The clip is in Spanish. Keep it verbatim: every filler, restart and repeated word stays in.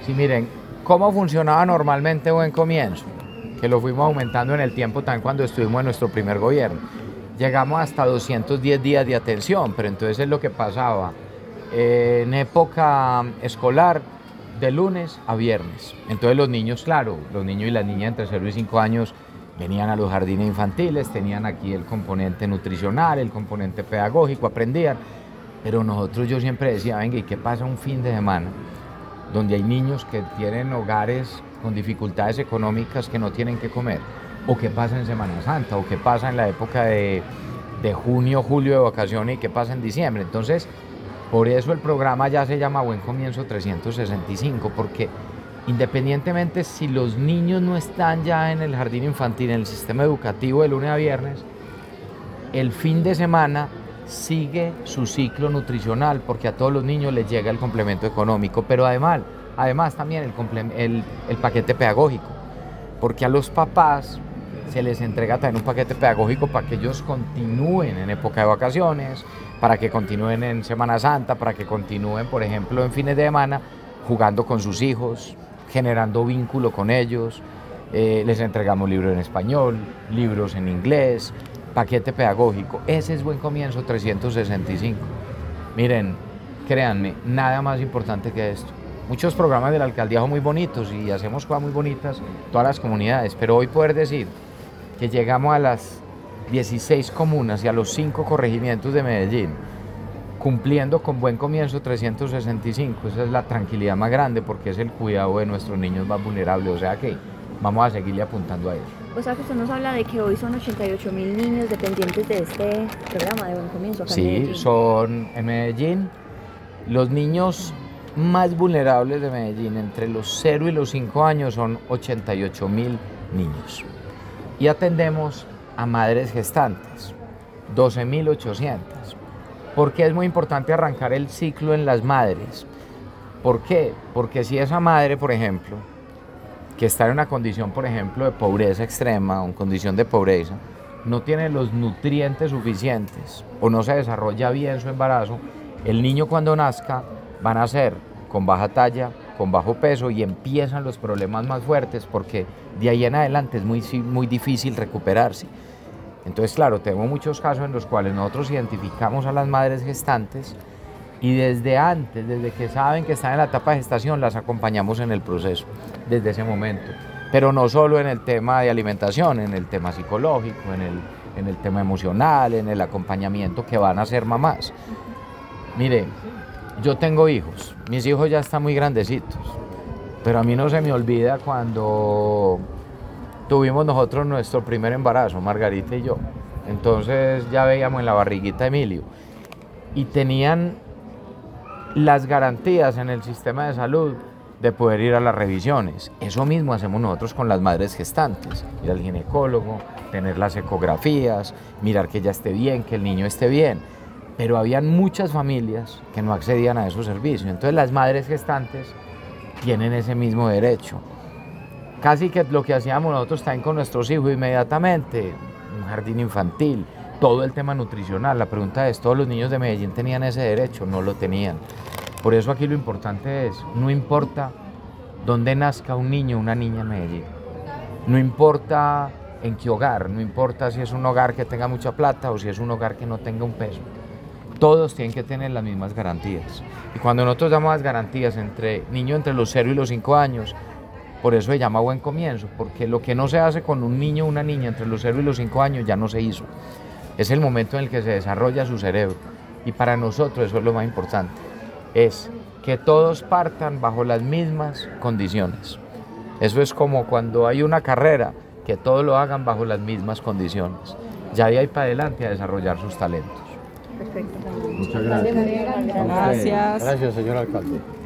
Sí, miren, ¿cómo funcionaba normalmente Buen Comienzo? Que lo fuimos aumentando en el tiempo también cuando estuvimos en nuestro primer gobierno. Llegamos hasta doscientos diez días de atención, pero entonces es lo que pasaba. Eh, en época escolar, de lunes a viernes. Entonces los niños, claro, los niños y las niñas entre cero y cinco años venían a los jardines infantiles, tenían aquí el componente nutricional, el componente pedagógico, aprendían. Pero nosotros, yo siempre decía, venga, ¿y qué pasa un fin de semana donde hay niños que tienen hogares con dificultades económicas que no tienen que comer? ¿O qué pasa en Semana Santa? ¿O qué pasa en la época de, de junio, julio de vacaciones? ¿Y qué pasa en diciembre? Entonces, por eso el programa ya se llama Buen Comienzo trescientos sesenta y cinco, porque independientemente si los niños no están ya en el jardín infantil, en el sistema educativo de lunes a viernes, el fin de semana sigue su ciclo nutricional, porque a todos los niños les llega el complemento económico, pero además, además también el, el, el paquete pedagógico, porque a los papás se les entrega también un paquete pedagógico para que ellos continúen en época de vacaciones, para que continúen en Semana Santa, para que continúen, por ejemplo, en fines de semana, jugando con sus hijos, generando vínculo con ellos. Eh, les entregamos libros en español, libros en inglés, paquete pedagógico. Ese es Buen Comienzo trescientos sesenta y cinco. Miren, créanme, nada más importante que esto. Muchos programas de la alcaldía son muy bonitos y hacemos cosas muy bonitas, todas las comunidades, pero hoy poder decir que llegamos a las dieciséis comunas y a los cinco corregimientos de Medellín, cumpliendo con Buen Comienzo trescientos sesenta y cinco, esa es la tranquilidad más grande, porque es el cuidado de nuestros niños más vulnerables, o sea que vamos a seguirle apuntando a eso. O sea que usted nos habla de que hoy son ochenta y ocho mil niños dependientes de este programa de Buen Comienzo acá en Sí, Medellín. son en Medellín los niños más vulnerables de Medellín, entre los cero y los cinco años, son ochenta y ocho mil niños. Y atendemos a madres gestantes, doce mil ochocientas. ¿Por qué es muy importante arrancar el ciclo en las madres? ¿Por qué? Porque si esa madre, por ejemplo, que está en una condición, por ejemplo, de pobreza extrema o en condición de pobreza, no tiene los nutrientes suficientes o no se desarrolla bien su embarazo, el niño cuando nazca va a nacer con baja talla, con bajo peso, y empiezan los problemas más fuertes, porque de ahí en adelante es muy, muy difícil recuperarse. Entonces, claro, tenemos muchos casos en los cuales nosotros identificamos a las madres gestantes y desde antes, desde que saben que están en la etapa de gestación, las acompañamos en el proceso, desde ese momento. Pero no solo en el tema de alimentación, en el tema psicológico, en el, en el tema emocional, en el acompañamiento que van a ser mamás. Mire, yo tengo hijos, mis hijos ya están muy grandecitos, pero a mí no se me olvida cuando tuvimos nosotros nuestro primer embarazo, Margarita y yo. Entonces ya veíamos en la barriguita a Emilio y tenían las garantías en el sistema de salud de poder ir a las revisiones. Eso mismo hacemos nosotros con las madres gestantes, ir al ginecólogo, tener las ecografías, mirar que ella esté bien, que el niño esté bien. Pero habían muchas familias que no accedían a esos servicios. Entonces las madres gestantes tienen ese mismo derecho. Casi que lo que hacíamos nosotros también con nuestros hijos inmediatamente, un jardín infantil, todo el tema nutricional. La pregunta es, ¿todos los niños de Medellín tenían ese derecho? No lo tenían. Por eso aquí lo importante es, no importa dónde nazca un niño o una niña en Medellín, no importa en qué hogar, no importa si es un hogar que tenga mucha plata o si es un hogar que no tenga un peso, todos tienen que tener las mismas garantías. Y cuando nosotros damos las garantías entre niños entre los cero y los cinco años, por eso se llama Buen Comienzo, porque lo que no se hace con un niño o una niña entre los cero y los cinco años ya no se hizo. Es el momento en el que se desarrolla su cerebro. Y para nosotros eso es lo más importante, es que todos partan bajo las mismas condiciones. Eso es como cuando hay una carrera, que todos lo hagan bajo las mismas condiciones. Ya de ahí para adelante a desarrollar sus talentos. Perfecto. Muchas gracias. Gracias. Gracias, señor alcalde.